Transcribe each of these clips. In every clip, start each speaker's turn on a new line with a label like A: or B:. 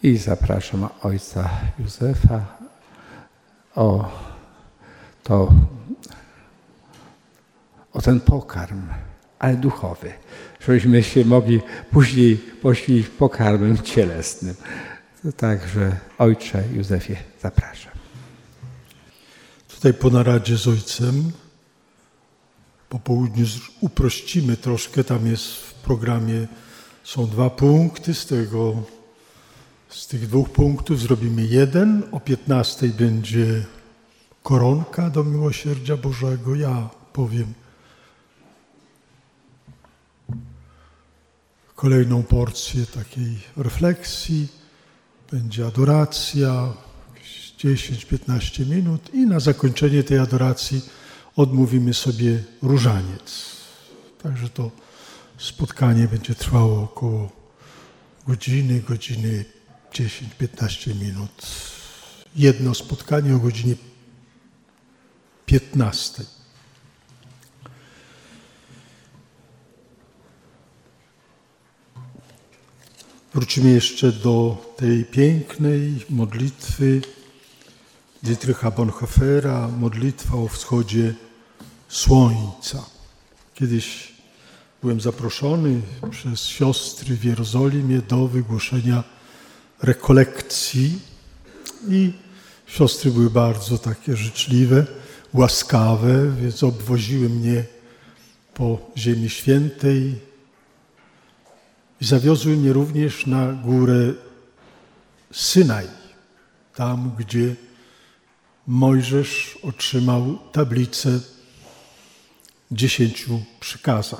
A: I zapraszam ojca Józefa o ten pokarm, ale duchowy, żebyśmy się mogli później poświęcić pokarmem cielesnym. Także ojcze Józefie, zapraszam.
B: Tutaj po naradzie z ojcem po południu uprościmy troszkę. Tam jest w programie, są 2 punkty. Z tych 2 punktów zrobimy 1. O 15:00 będzie koronka do miłosierdzia Bożego. Ja powiem kolejną porcję takiej refleksji. Będzie adoracja, 10-15 minut i na zakończenie tej adoracji odmówimy sobie różaniec. Także to spotkanie będzie trwało około godziny 10-15 minut. Jedno spotkanie o godzinie 15:00. Wrócimy jeszcze do tej pięknej modlitwy Dietricha Bonhoeffera, modlitwa o wschodzie słońca. Kiedyś byłem zaproszony przez siostry w Jerozolimie do wygłoszenia rekolekcji i siostry były bardzo takie życzliwe, łaskawe, więc obwoziły mnie po Ziemi Świętej i zawiozły mnie również na górę Synaj, tam gdzie Mojżesz otrzymał tablicę 10 przykazań.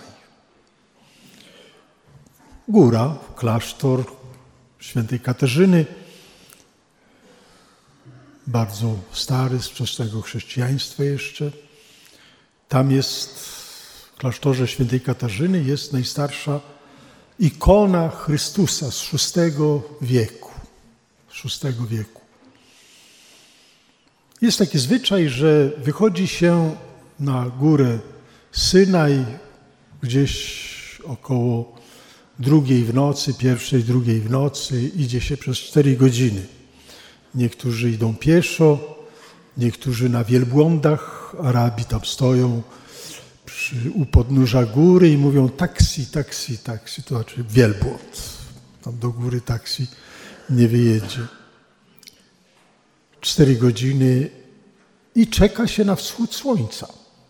B: Góra, klasztor świętej Katarzyny, bardzo stary, z wczesnego chrześcijaństwa jeszcze. Tam jest, w klasztorze świętej Katarzyny jest najstarsza ikona Chrystusa z VI wieku. Jest taki zwyczaj, że wychodzi się na górę Synaj gdzieś około 2:00 w nocy, 1:00, 2:00 w nocy. Idzie się przez 4 godziny. Niektórzy idą pieszo, niektórzy na wielbłądach. Arabi tam stoją u podnóża góry i mówią taksi, taksi, taksi. To znaczy wielbłąd. Tam do góry taksi nie wyjedzie. 4 godziny i czeka się na wschód słońca.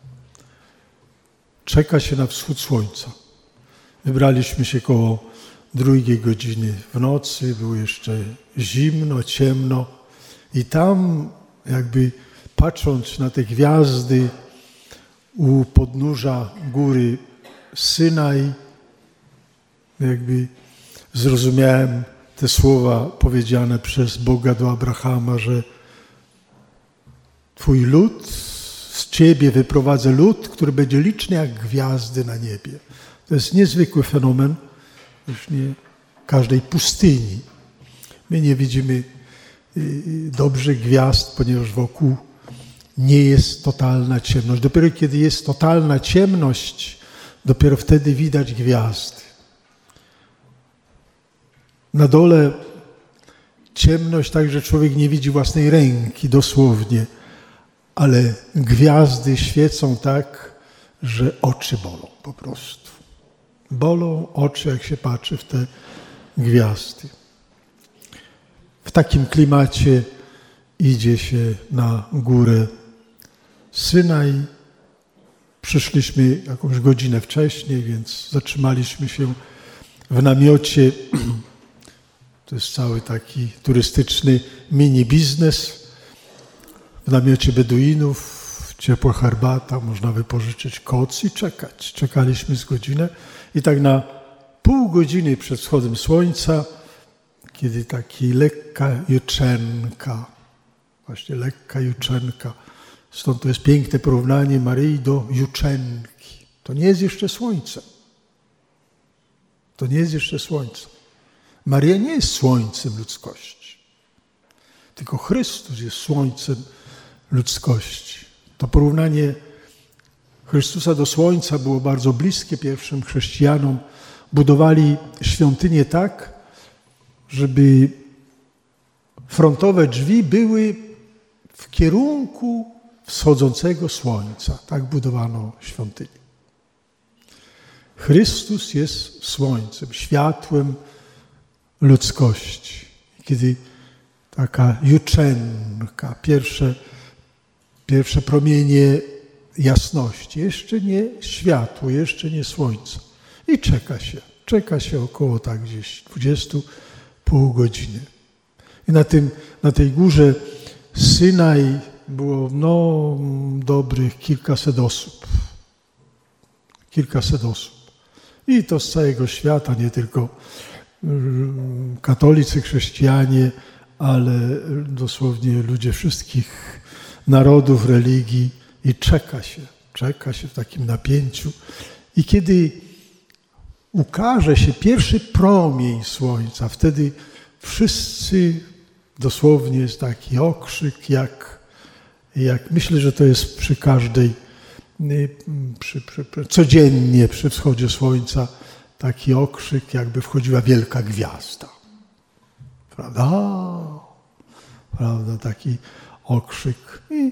B: Wybraliśmy się koło 2:00 godziny w nocy, było jeszcze zimno, ciemno i tam jakby patrząc na te gwiazdy u podnóża góry Synaj, jakby zrozumiałem te słowa powiedziane przez Boga do Abrahama, że Twój lud, z Ciebie wyprowadzę lud, który będzie liczny jak gwiazdy na niebie. To jest niezwykły fenomen, już nie każdej pustyni. My nie widzimy dobrze gwiazd, ponieważ wokół nie jest totalna ciemność. Dopiero kiedy jest totalna ciemność, dopiero wtedy widać gwiazdy. Na dole ciemność, tak że człowiek nie widzi własnej ręki, dosłownie, ale gwiazdy świecą tak, że oczy bolą po prostu. Bolą oczy, jak się patrzy w te gwiazdy. W takim klimacie idzie się na górę Synaj. Przyszliśmy jakąś godzinę wcześniej, więc zatrzymaliśmy się w namiocie. To jest cały taki turystyczny mini biznes. W namiocie Beduinów, ciepła herbata, można wypożyczyć koc i czekać. Czekaliśmy z godzinę i tak na pół godziny przed wschodem słońca, kiedy taki lekka jutrzenka, stąd to jest piękne porównanie Maryi do jutrzenki. To nie jest jeszcze słońce. Maria nie jest słońcem ludzkości, tylko Chrystus jest słońcem ludzkości. To porównanie Chrystusa do słońca było bardzo bliskie pierwszym chrześcijanom. Budowali świątynię tak, żeby frontowe drzwi były w kierunku wschodzącego słońca. Tak budowano świątynię. Chrystus jest słońcem, światłem ludzkości. Kiedy taka jutrzenka, pierwsze promienie jasności, jeszcze nie światło, jeszcze nie słońce. I czeka się około tak gdzieś 20,5 godziny. I na tej górze Synaj było dobrych kilkaset osób. I to z całego świata, nie tylko katolicy, chrześcijanie, ale dosłownie ludzie wszystkich narodów, religii. I czeka się w takim napięciu. I kiedy ukaże się pierwszy promień słońca, wtedy wszyscy, dosłownie jest taki okrzyk, jak myślę, że to jest przy każdej, codziennie przy wschodzie słońca, taki okrzyk, jakby wchodziła wielka gwiazda. Prawda? Taki okrzyk. I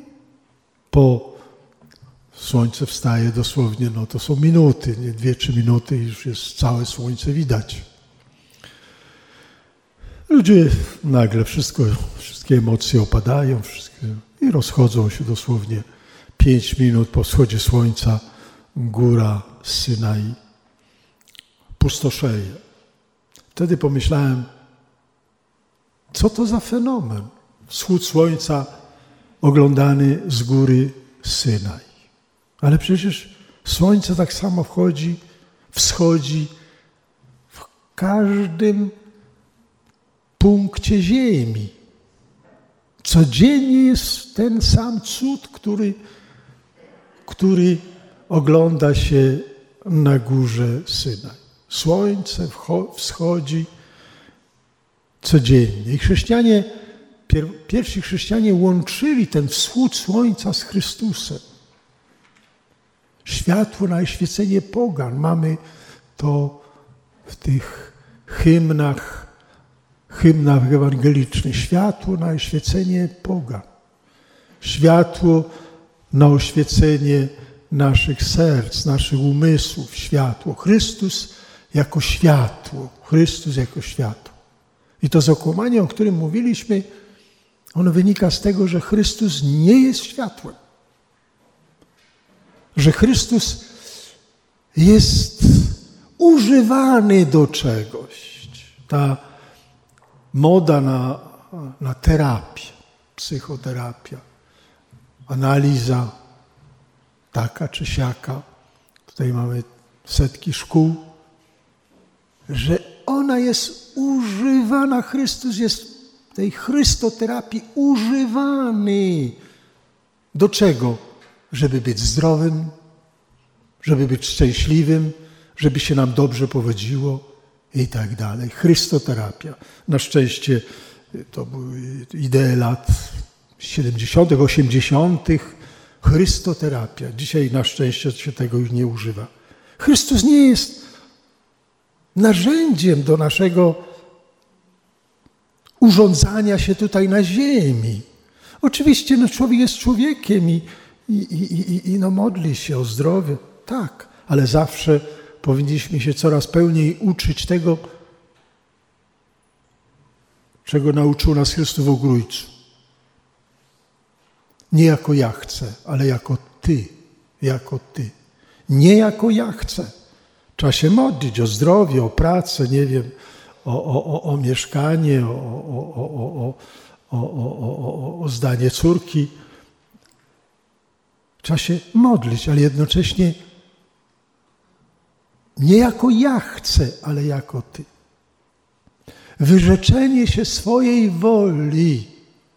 B: słońce wstaje dosłownie, to są minuty, nie 2-3 minuty i już jest całe słońce widać. Ludzie nagle wszystkie emocje opadają i rozchodzą się dosłownie 5 minut po wschodzie słońca. Góra Synaj pustoszeje. Wtedy pomyślałem, co to za fenomen? Wschód słońca oglądany z góry Synaj. Ale przecież słońce tak samo wschodzi w każdym punkcie ziemi. Codziennie jest ten sam cud, który ogląda się na górze Synaj. Słońce wschodzi codziennie. I pierwsi chrześcijanie łączyli ten wschód słońca z Chrystusem. Światło na oświecenie pogan. Mamy to w tych hymnach ewangelicznych. Światło na oświecenie pogan. Światło na oświecenie naszych serc, naszych umysłów. Światło. Chrystus jako światło. I to zakłamanie, o którym mówiliśmy, ono wynika z tego, że Chrystus nie jest światłem. Że Chrystus jest używany do czegoś. Ta moda na terapię, psychoterapia, analiza taka czy siaka. Tutaj mamy setki szkół, że ona jest używana. Chrystus jest w tej chrystoterapii używany. Do czego? Żeby być zdrowym, żeby być szczęśliwym, żeby się nam dobrze powodziło i tak dalej. Chrystoterapia. Na szczęście to były idee lat 70., 80. Chrystoterapia. Dzisiaj na szczęście się tego już nie używa. Chrystus nie jest narzędziem do naszego urządzania się tutaj na ziemi. Oczywiście człowiek jest człowiekiem i modli się o zdrowie, tak, ale zawsze powinniśmy się coraz pełniej uczyć tego, czego nauczył nas Chrystus w Ogrójcu. Nie jako ja chcę, ale jako Ty. Nie jako ja chcę. Trzeba się modlić o zdrowie, o pracę, nie wiem, o mieszkanie, o zdanie córki. Trzeba się modlić, ale jednocześnie nie jako ja chcę, ale jako Ty. Wyrzeczenie się swojej woli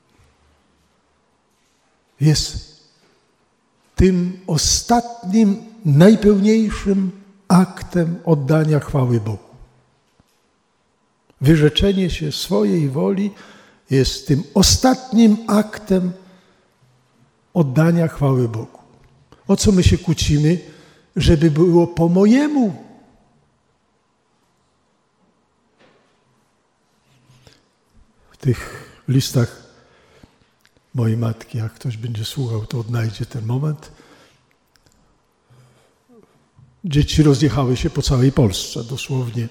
B: jest tym ostatnim, najpełniejszym aktem oddania chwały Bogu. Wyrzeczenie się swojej woli jest tym ostatnim aktem oddania chwały Bogu. O co my się kłócimy? Żeby było po mojemu. W tych listach mojej matki, jak ktoś będzie słuchał, to odnajdzie ten moment. Dzieci rozjechały się po całej Polsce, dosłownie.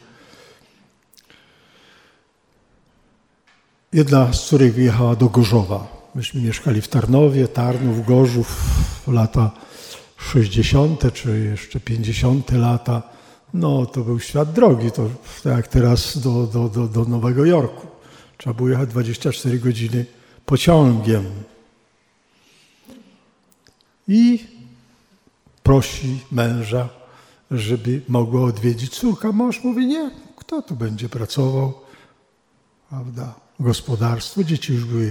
B: Jedna z których wyjechała do Gorzowa. Myśmy mieszkali w Tarnowie, Tarnów, Gorzów, lata 60. czy jeszcze 50. lata. No to był świat drogi, to tak jak teraz do Nowego Jorku. Trzeba było jechać 24 godziny pociągiem. I prosi męża, żeby mogła odwiedzić córka. Mąż mówi, nie, kto tu będzie pracował, prawda, gospodarstwo. Dzieci już były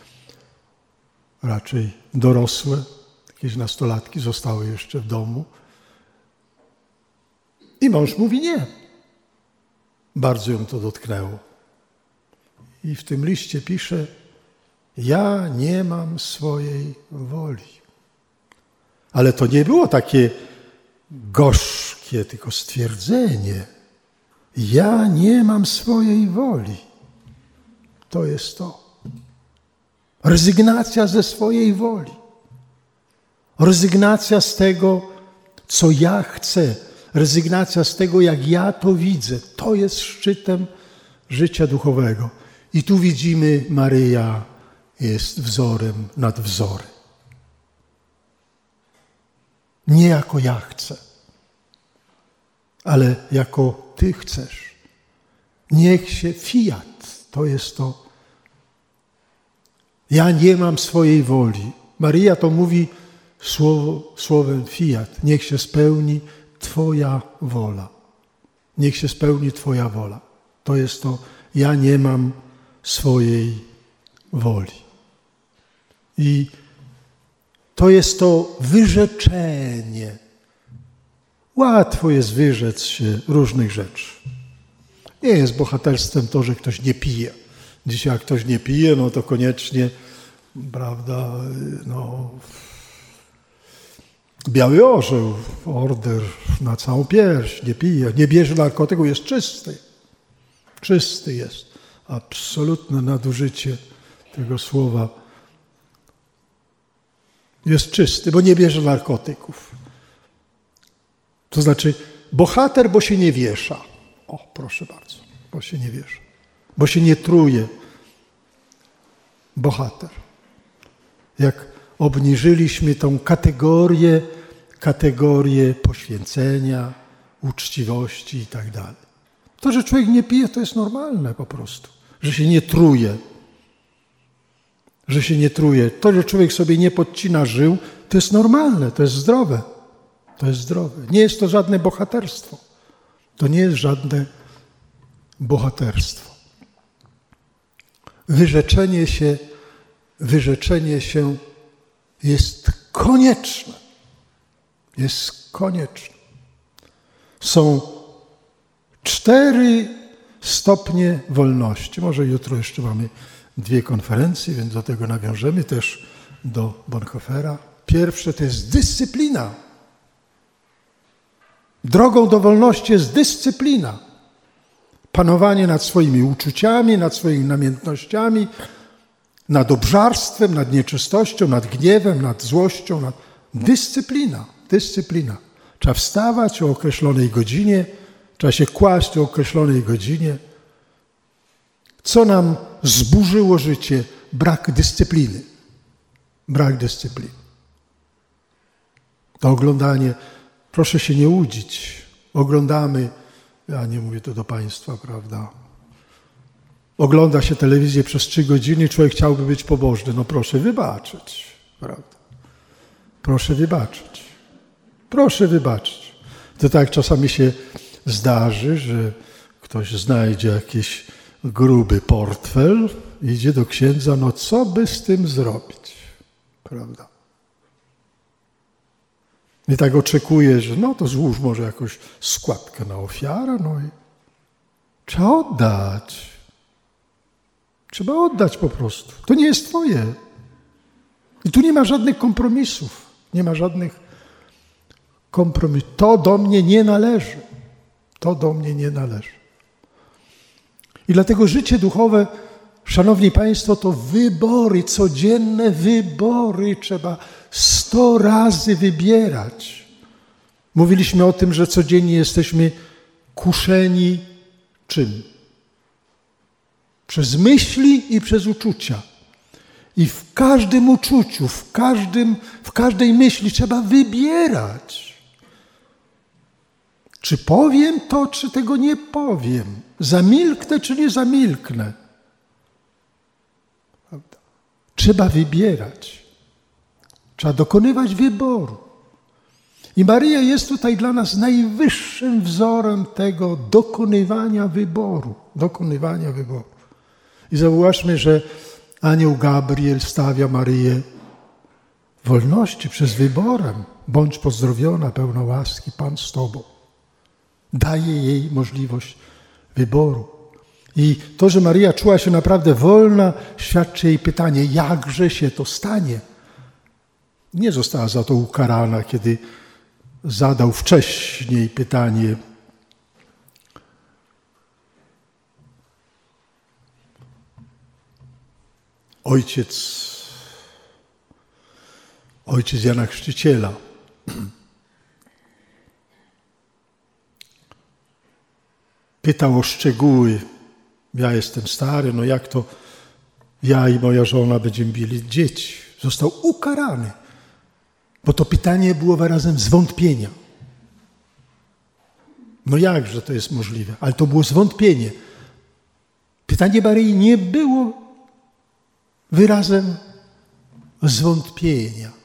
B: raczej dorosłe, jakieś nastolatki zostały jeszcze w domu. I mąż mówi nie. Bardzo ją to dotknęło. I w tym liście pisze, ja nie mam swojej woli. Ale to nie było takie gorzkie, tylko stwierdzenie. Ja nie mam swojej woli. To jest to. Rezygnacja ze swojej woli. Rezygnacja z tego, co ja chcę. Rezygnacja z tego, jak ja to widzę. To jest szczytem życia duchowego. I tu widzimy, Maryja jest wzorem nad wzory. Nie jako ja chcę, ale jako Ty chcesz. Niech się fiat, to jest to. Ja nie mam swojej woli. Maryja to mówi słowem fiat. Niech się spełni Twoja wola. Niech się spełni Twoja wola. To jest to, ja nie mam swojej woli. I to jest to wyrzeczenie. Łatwo jest wyrzec się różnych rzeczy. Nie jest bohaterstwem to, że ktoś nie pije. Dzisiaj jak ktoś nie pije, no to koniecznie, prawda, no, biały orzeł, order na całą pierś, nie pije, nie bierze narkotyku, jest czysty. Czysty jest. Absolutne nadużycie tego słowa. Jest czysty, bo nie bierze narkotyków. To znaczy bohater, bo się nie wiesza. O, proszę bardzo, bo się nie wiesza. Bo się nie truje. Bohater. Jak obniżyliśmy tą kategorię poświęcenia, uczciwości i tak dalej. To, że człowiek nie pije, to jest normalne po prostu. Że się nie truje. Że się nie truje. To, że człowiek sobie nie podcina żył, to jest normalne, to jest zdrowe. To jest zdrowe. Nie jest to żadne bohaterstwo. To nie jest żadne bohaterstwo. Wyrzeczenie się jest konieczne. Jest konieczne. Są 4 stopnie wolności. Może jutro jeszcze mamy 2 konferencje, więc do tego nawiążemy też do Bonhoeffera. Pierwsze to jest dyscyplina. Drogą do wolności jest dyscyplina. Panowanie nad swoimi uczuciami, nad swoimi namiętnościami, nad obżarstwem, nad nieczystością, nad gniewem, nad złością. Dyscyplina. Dyscyplina. Trzeba wstawać o określonej godzinie, trzeba się kłaść o określonej godzinie. Co nam zburzyło życie? Brak dyscypliny. Brak dyscypliny. To oglądanie, proszę się nie łudzić. Oglądamy, ja nie mówię to do Państwa, prawda? Ogląda się telewizję przez 3 godziny, człowiek chciałby być pobożny. No proszę wybaczyć, prawda? Proszę wybaczyć. Proszę wybaczyć. To tak czasami się zdarzy, że ktoś znajdzie jakiś gruby portfel, idzie do księdza, no co by z tym zrobić, prawda? I tak oczekuje, że no to złóż może jakąś składkę na ofiarę, no i trzeba oddać. Trzeba oddać po prostu. To nie jest twoje. I tu nie ma żadnych kompromisów. Nie ma żadnych kompromisów. To do mnie nie należy. To do mnie nie należy. I dlatego życie duchowe Szanowni Państwo, to wybory, codzienne wybory. Trzeba 100 razy wybierać. Mówiliśmy o tym, że codziennie jesteśmy kuszeni czym? Przez myśli i przez uczucia. I w każdym uczuciu, w każdej myśli trzeba wybierać. Czy powiem to, czy tego nie powiem? Zamilknę, czy nie zamilknę? Prawda? Trzeba wybierać. Trzeba dokonywać wyboru. I Maryja jest tutaj dla nas najwyższym wzorem tego dokonywania wyboru. Dokonywania wyboru. I zauważmy, że anioł Gabriel stawia Maryję w wolności przez wyborem. Bądź pozdrowiona, pełna łaski, Pan z Tobą. Daje jej możliwość wyboru. I to, że Maryja czuła się naprawdę wolna, świadczy jej pytanie, jakże się to stanie. Nie została za to ukarana, kiedy zadał wcześniej pytanie. Ojciec Jana Chrzciciela. Pytał o szczegóły. Ja jestem stary, no jak to ja i moja żona będziemy mieli dzieci? Został ukarany, bo to pytanie było wyrazem zwątpienia. No jakże to jest możliwe? Ale to było zwątpienie. Pytanie Maryi nie było wyrazem zwątpienia.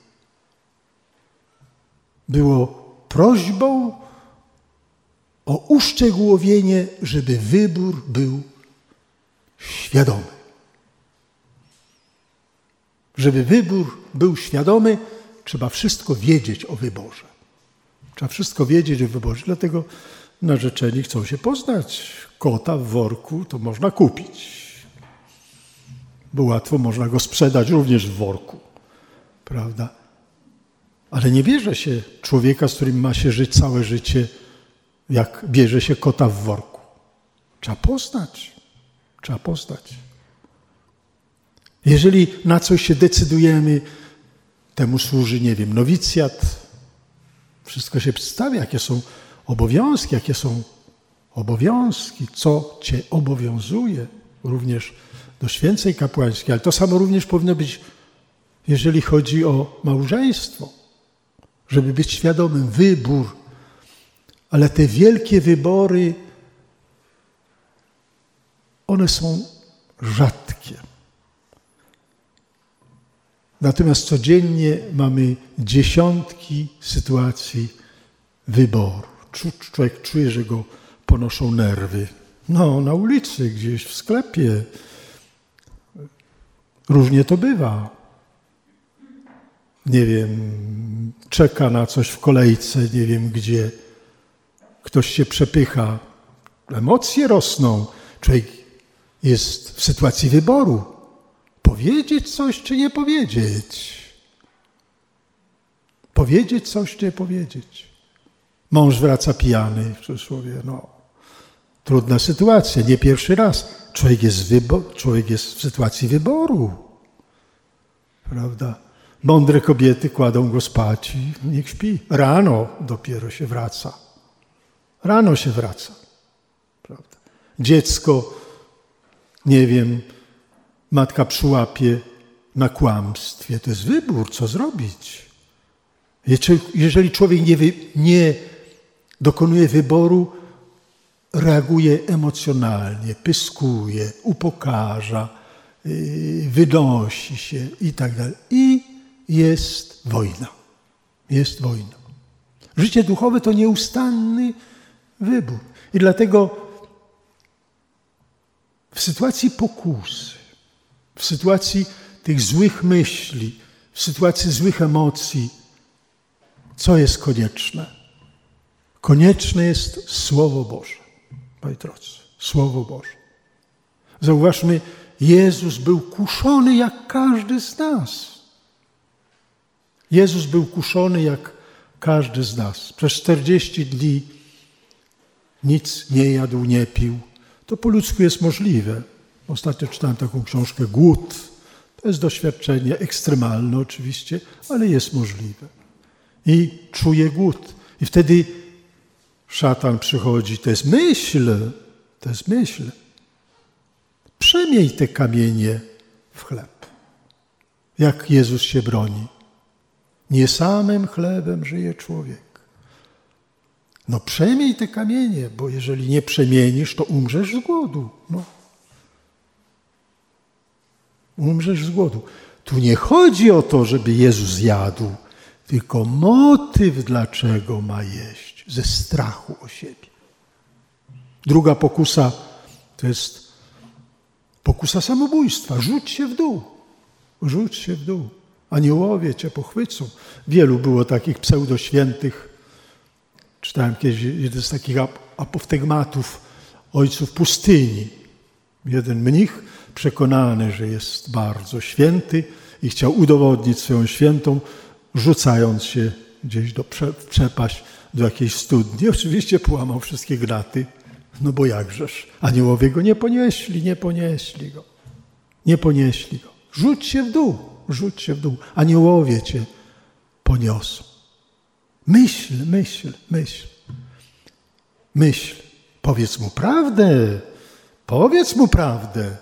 B: Było prośbą o uszczegółowienie, żeby wybór był świadomy. Żeby wybór był świadomy, trzeba wszystko wiedzieć o wyborze. Trzeba wszystko wiedzieć o wyborze. Dlatego narzeczeni chcą się poznać. Kota w worku to można kupić. Bo łatwo można go sprzedać również w worku. Prawda? Ale nie bierze się człowieka, z którym ma się żyć całe życie, jak bierze się kota w worku. Trzeba poznać. Trzeba poznać. Jeżeli na coś się decydujemy, temu służy, nie wiem, nowicjat. Wszystko się przedstawia, jakie są obowiązki, co cię obowiązuje, również do święceń kapłańskiej. Ale to samo również powinno być, jeżeli chodzi o małżeństwo, żeby być świadomym wybór. Ale te wielkie wybory, one są rzadkie. Natomiast codziennie mamy dziesiątki sytuacji wyboru. Człowiek czuje, że go ponoszą nerwy. No, na ulicy, gdzieś w sklepie. Różnie to bywa. Nie wiem, czeka na coś w kolejce, nie wiem gdzie. Ktoś się przepycha. Emocje rosną. Człowiek jest w sytuacji wyboru. Powiedzieć coś, czy nie powiedzieć? Powiedzieć coś, czy nie powiedzieć? Mąż wraca pijany, w cudzysłowie, trudna sytuacja, nie pierwszy raz. Człowiek jest w sytuacji wyboru, prawda? Mądre kobiety kładą go spać i niech śpi. Rano dopiero się wraca. Rano się wraca, prawda? Dziecko, nie wiem, matka przyłapie na kłamstwie. To jest wybór, co zrobić. Jeżeli człowiek nie dokonuje wyboru, reaguje emocjonalnie, pyskuje, upokarza, wynosi się i tak dalej. I jest wojna. Jest wojna. Życie duchowe to nieustanny wybór. I dlatego w sytuacji pokusy, w sytuacji tych złych myśli, w sytuacji złych emocji, co jest konieczne? Konieczne jest Słowo Boże, moi drodzy, Słowo Boże. Zauważmy, Jezus był kuszony jak każdy z nas. Jezus był kuszony jak każdy z nas. Przez 40 dni nic nie jadł, nie pił. To po ludzku jest możliwe. Ostatnio czytałem taką książkę Głód. To jest doświadczenie ekstremalne oczywiście, ale jest możliwe. I czuję głód. I wtedy szatan przychodzi. To jest myśl. Przemień te kamienie w chleb. Jak Jezus się broni. Nie samym chlebem żyje człowiek. No przemień te kamienie, bo jeżeli nie przemienisz, to umrzesz z głodu. No. Umrzesz z głodu. Tu nie chodzi o to, żeby Jezus jadł, tylko motyw, dlaczego ma jeść. Ze strachu o siebie. Druga pokusa to jest pokusa samobójstwa. Rzuć się w dół. Rzuć się w dół. Aniołowie cię pochwycą. Wielu było takich pseudoświętych. Czytałem kiedyś jeden z takich apoftegmatów ojców pustyni. Jeden mnich przekonany, że jest bardzo święty i chciał udowodnić swoją świętą, rzucając się gdzieś w przepaść do jakiejś studni. Oczywiście połamał wszystkie gnaty, no bo jakżeż. Aniołowie go nie ponieśli go. Rzuć się w dół. Aniołowie cię poniosą. Myśl. Powiedz mu prawdę.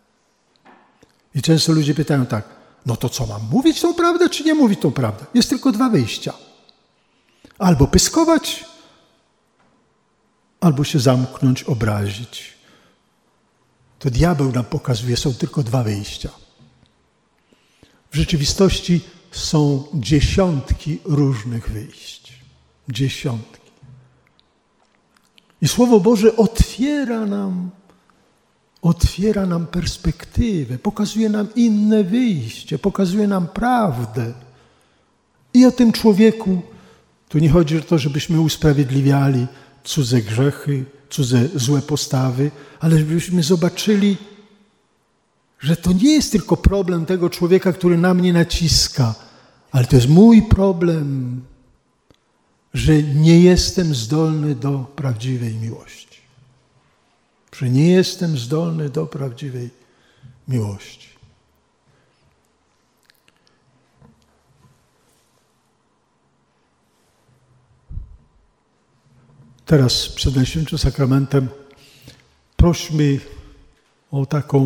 B: I często ludzie pytają tak, no to co, mam mówić tą prawdę, czy nie mówić tą prawdę? Jest tylko dwa wyjścia. Albo pyskować, albo się zamknąć, obrazić. To diabeł nam pokazuje, są tylko dwa wyjścia. W rzeczywistości są dziesiątki różnych wyjść. Dziesiątki. I Słowo Boże otwiera nam perspektywę, pokazuje nam inne wyjście, pokazuje nam prawdę. I o tym człowieku, tu nie chodzi o to, żebyśmy usprawiedliwiali cudze grzechy, cudze złe postawy, ale żebyśmy zobaczyli, że to nie jest tylko problem tego człowieka, który na mnie naciska, ale to jest mój problem, że nie jestem zdolny do prawdziwej miłości. Że nie jestem zdolny do prawdziwej miłości. Teraz przed Najświętszym Sakramentem prośmy o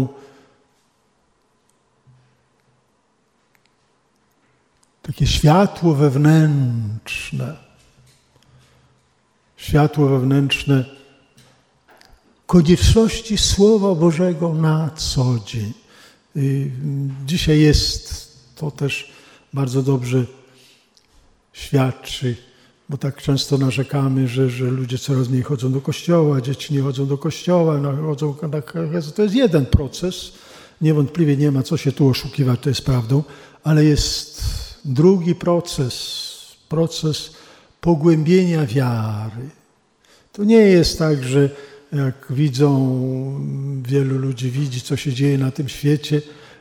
B: takie światło wewnętrzne konieczności Słowa Bożego na co dzień. Dzisiaj jest, to też bardzo dobrze świadczy, bo tak często narzekamy, że ludzie coraz mniej chodzą do kościoła, dzieci nie chodzą do kościoła, to jest jeden proces, niewątpliwie nie ma co się tu oszukiwać, to jest prawdą, ale jest drugi proces pogłębienia wiary. To nie jest tak, że jak wielu ludzi widzi, co się dzieje na tym świecie,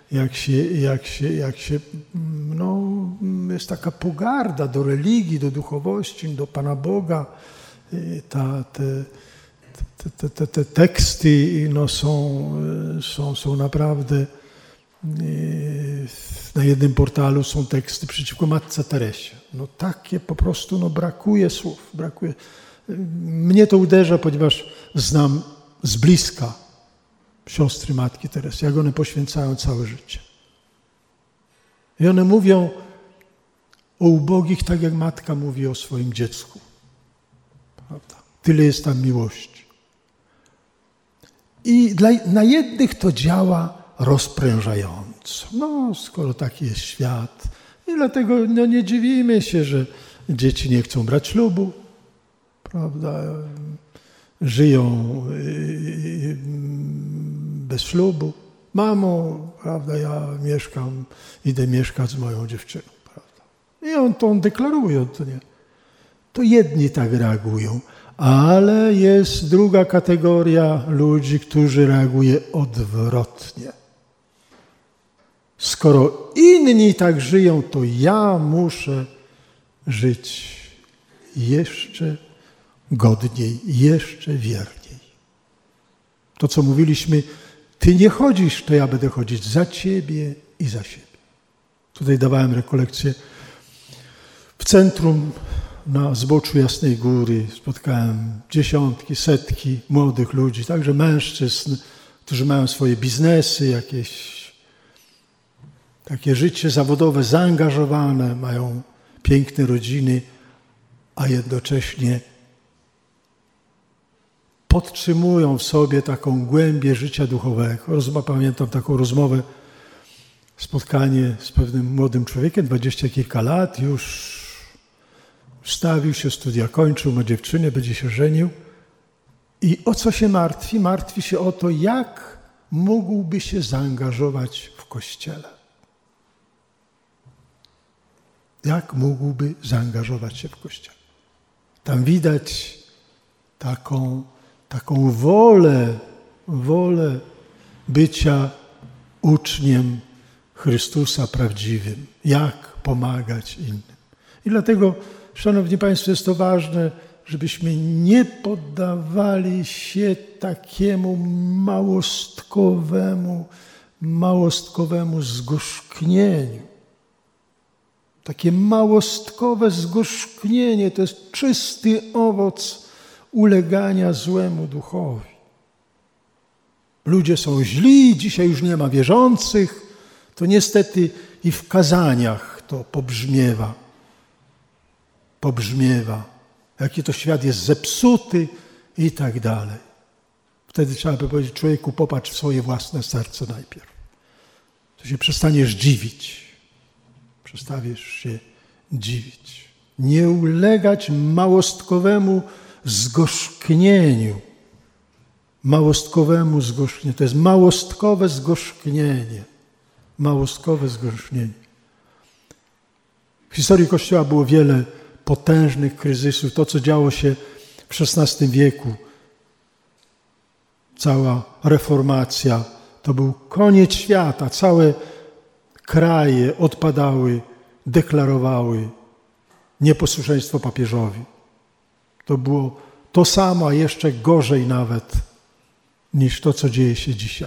B: jest taka pogarda do religii, do duchowości, do Pana Boga. Te teksty są naprawdę. Na jednym portalu są teksty przeciwko Matce Teresie. No takie po prostu, brakuje słów, brakuje. Mnie to uderza, ponieważ znam z bliska siostry Matki Teresy, jak one poświęcają całe życie. I one mówią o ubogich tak, jak matka mówi o swoim dziecku. Prawda? Tyle jest tam miłości. I na jednych to działa rozprężająco. Skoro taki jest świat. I dlatego nie dziwimy się, że dzieci nie chcą brać ślubu. Prawda? Żyją bez ślubu. Mamo, prawda, ja idę mieszkać z moją dziewczyną. Prawda? I on deklaruje, to nie. To jedni tak reagują, ale jest druga kategoria ludzi, którzy reagują odwrotnie. Skoro inni tak żyją, to ja muszę żyć jeszcze godniej, jeszcze wierniej. To, co mówiliśmy Ty nie chodzisz, to ja będę chodzić za Ciebie i za siebie. Tutaj dawałem rekolekcję w centrum na zboczu Jasnej Góry. Spotkałem dziesiątki, setki młodych ludzi, także mężczyzn, którzy mają swoje biznesy, jakieś takie życie zawodowe zaangażowane, mają piękne rodziny, a jednocześnie podtrzymują w sobie taką głębię życia duchowego. Pamiętam taką rozmowę, spotkanie z pewnym młodym człowiekiem, 20 kilka lat, już stawił się, studia kończył, ma dziewczynę, będzie się żenił. I o co się martwi? Martwi się o to, jak mógłby się zaangażować w Kościele. Jak mógłby zaangażować się w Kościele. Tam widać taką wolę bycia uczniem Chrystusa prawdziwym. Jak pomagać innym. I dlatego, szanowni państwo, jest to ważne, żebyśmy nie poddawali się takiemu małostkowemu zgorzknieniu. Takie małostkowe zgorzknienie to jest czysty owoc ulegania złemu duchowi. Ludzie są źli, dzisiaj już nie ma wierzących, to niestety i w kazaniach to pobrzmiewa, jaki to świat jest zepsuty i tak dalej. Wtedy trzeba by powiedzieć, człowieku, popatrz w swoje własne serce najpierw. To się przestaniesz dziwić. Przestawisz się dziwić. Nie ulegać małostkowemu zgorzknieniu. Małostkowemu zgorzknieniu. To jest małostkowe zgorzknienie. Małostkowe zgorzknienie. W historii Kościoła było wiele potężnych kryzysów. To, co działo się w XVI wieku, cała reformacja, to był koniec świata. Całe kraje odpadały, deklarowały nieposłuszeństwo papieżowi. To było to samo, a jeszcze gorzej nawet niż to, co dzieje się dzisiaj.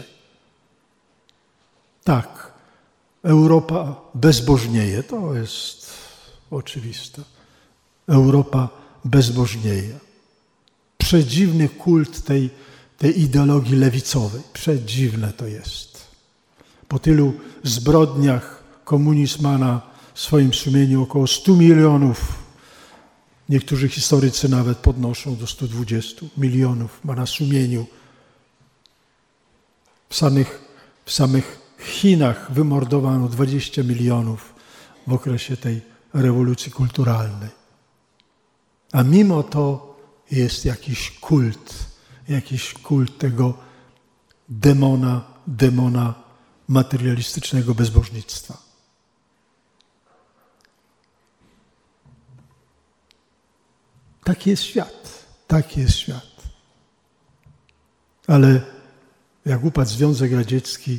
B: Tak, Europa bezbożnieje, to jest oczywiste. Europa bezbożnieje. Przedziwny kult tej ideologii lewicowej. Przedziwne to jest. Po tylu zbrodniach komunizm ma na swoim sumieniu około 100 milionów. Niektórzy historycy nawet podnoszą do 120 milionów. Ma na sumieniu. W samych Chinach wymordowano 20 milionów w okresie tej rewolucji kulturalnej. A mimo to jest jakiś kult tego demona materialistycznego bezbożnictwa. Taki jest świat. Ale jak upadł Związek Radziecki,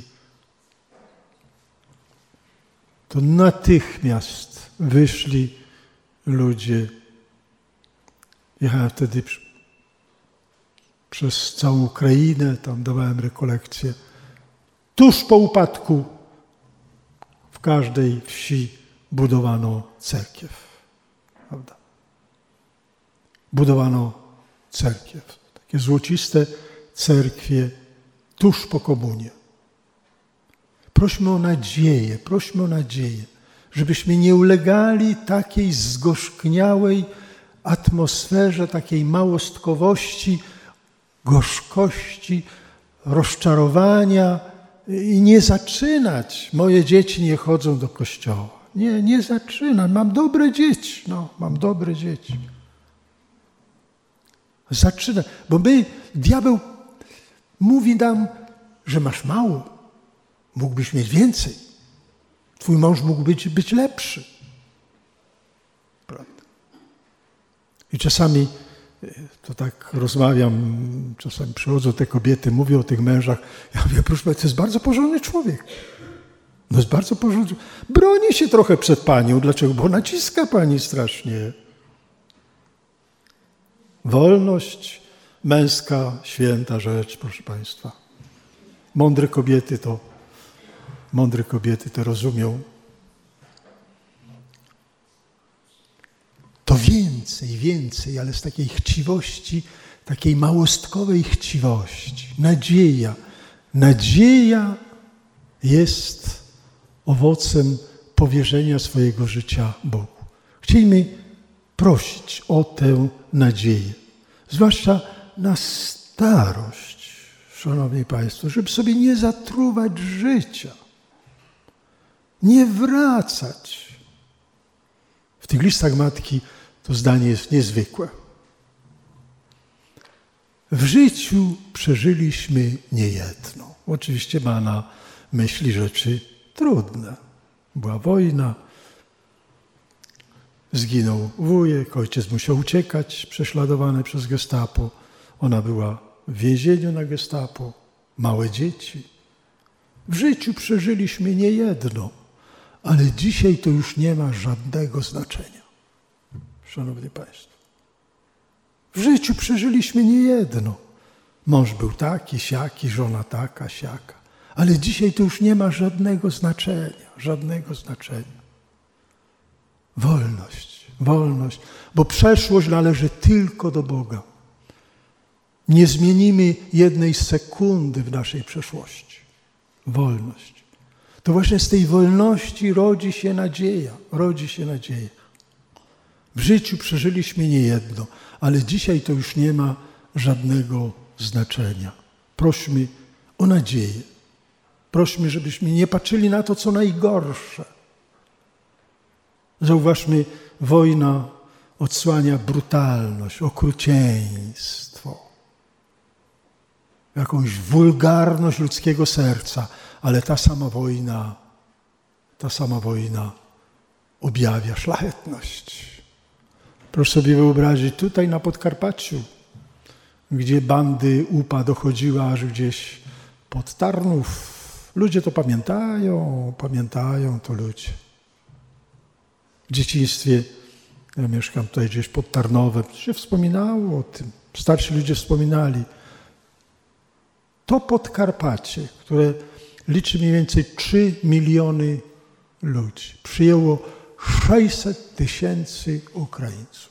B: to natychmiast wyszli ludzie. Jechałem wtedy przez całą Ukrainę, tam dawałem rekolekcje. Tuż po upadku w każdej wsi budowano cerkiew. Prawda? Budowano cerkiew. Takie złociste cerkwie tuż po komunie. Prośmy o nadzieję, żebyśmy nie ulegali takiej zgorzkniałej atmosferze, takiej małostkowości, gorzkości, rozczarowania i nie zaczynać. Moje dzieci nie chodzą do kościoła. Nie zaczynam. Mam dobre dzieci. Zaczynam. Bo diabeł mówi nam, że masz mało. Mógłbyś mieć więcej. Twój mąż mógł być lepszy. Prawda? I czasami, to tak rozmawiam, czasami przychodzą te kobiety, mówią o tych mężach. Ja mówię, proszę Państwa, to jest bardzo porządny człowiek. No jest bardzo porządny. Broni się trochę przed Panią. Dlaczego? Bo naciska Pani strasznie. Wolność, męska, święta rzecz, proszę Państwa. Mądre kobiety to rozumią. To więcej, ale z takiej chciwości, takiej małostkowej chciwości. Nadzieja jest owocem powierzenia swojego życia Bogu. Chcielibyśmy prosić o tę nadzieję, zwłaszcza na starość, szanowni państwo, żeby sobie nie zatruwać życia, nie wracać. W tych listach matki to zdanie jest niezwykłe. W życiu przeżyliśmy niejedno. Oczywiście ma na myśli rzeczy trudne. Była wojna, zginął wujek, ojciec musiał uciekać, prześladowany przez gestapo. Ona była w więzieniu na gestapo, małe dzieci. W życiu przeżyliśmy niejedno, ale dzisiaj to już nie ma żadnego znaczenia. Szanowni państwo, w życiu przeżyliśmy niejedno. Mąż był taki, siaki, żona taka, siaka. Ale dzisiaj to już nie ma żadnego znaczenia. Wolność, bo przeszłość należy tylko do Boga. Nie zmienimy jednej sekundy w naszej przeszłości. Wolność. To właśnie z tej wolności rodzi się nadzieja. W życiu przeżyliśmy niejedno, ale dzisiaj to już nie ma żadnego znaczenia. Prośmy o nadzieję. Prośmy, żebyśmy nie patrzyli na to, co najgorsze. Zauważmy, wojna odsłania brutalność, okrucieństwo, jakąś wulgarność ludzkiego serca, ale ta sama wojna objawia szlachetność. Proszę sobie wyobrazić, tutaj na Podkarpaciu, gdzie bandy UPA dochodziły aż gdzieś pod Tarnów. Ludzie to pamiętają to ludzie. W dzieciństwie, ja mieszkam tutaj gdzieś pod Tarnowem, się wspominało o tym. Starsi ludzie wspominali. To Podkarpacie, które liczy mniej więcej 3 miliony ludzi, przyjęło 600 000 Ukraińców.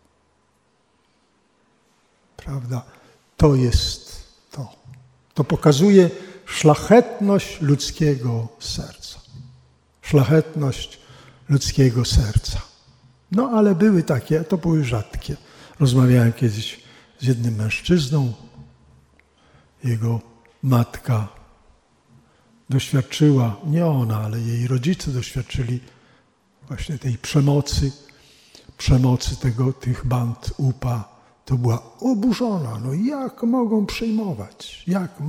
B: Prawda? To jest to. To pokazuje szlachetność ludzkiego serca. No ale były takie, to były rzadkie. Rozmawiałem kiedyś z jednym mężczyzną. Jego matka doświadczyła, nie ona, ale jej rodzice doświadczyli właśnie tej przemocy tych band UPA. To była oburzona. No jak mogą przejmować?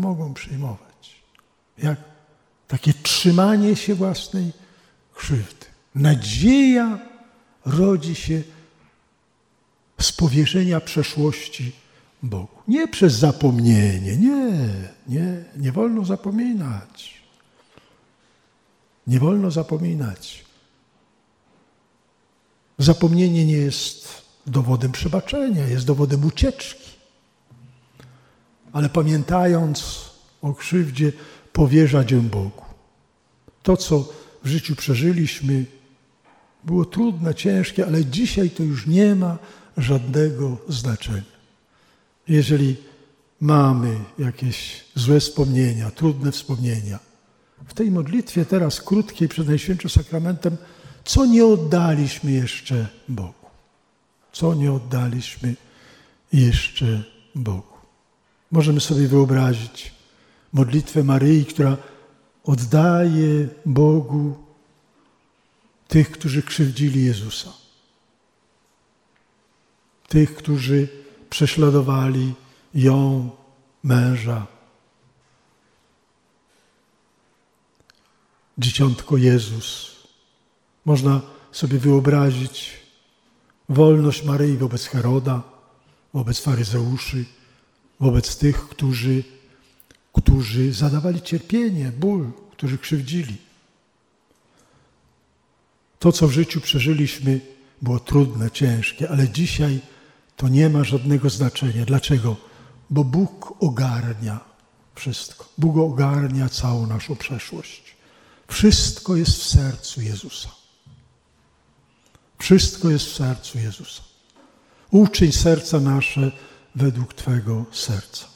B: Jak takie trzymanie się własnej krzywdy. Nadzieja rodzi się z powierzenia przeszłości Bogu. Nie przez zapomnienie. Nie wolno zapominać. Zapomnienie nie jest dowodem przebaczenia, jest dowodem ucieczki. Ale pamiętając o krzywdzie, powierzać ją Bogu. To, co w życiu przeżyliśmy, było trudne, ciężkie, ale dzisiaj to już nie ma żadnego znaczenia. Jeżeli mamy jakieś złe wspomnienia, trudne wspomnienia, w tej modlitwie teraz krótkiej przed Najświętszym Sakramentem, co nie oddaliśmy jeszcze Bogu? Możemy sobie wyobrazić modlitwę Maryi, która oddaje Bogu tych, którzy krzywdzili Jezusa. Tych, którzy prześladowali ją, męża. Dzieciątko Jezus. Można sobie wyobrazić wolność Maryi wobec Heroda, wobec faryzeuszy, wobec tych, którzy zadawali cierpienie, ból, którzy krzywdzili. To, co w życiu przeżyliśmy, było trudne, ciężkie, ale dzisiaj to nie ma żadnego znaczenia. Dlaczego? Bo Bóg ogarnia Wszystko. Bóg ogarnia całą naszą przeszłość. Wszystko jest w sercu Jezusa. Wszystko jest w sercu Jezusa. Uczyń serca nasze według Twego serca.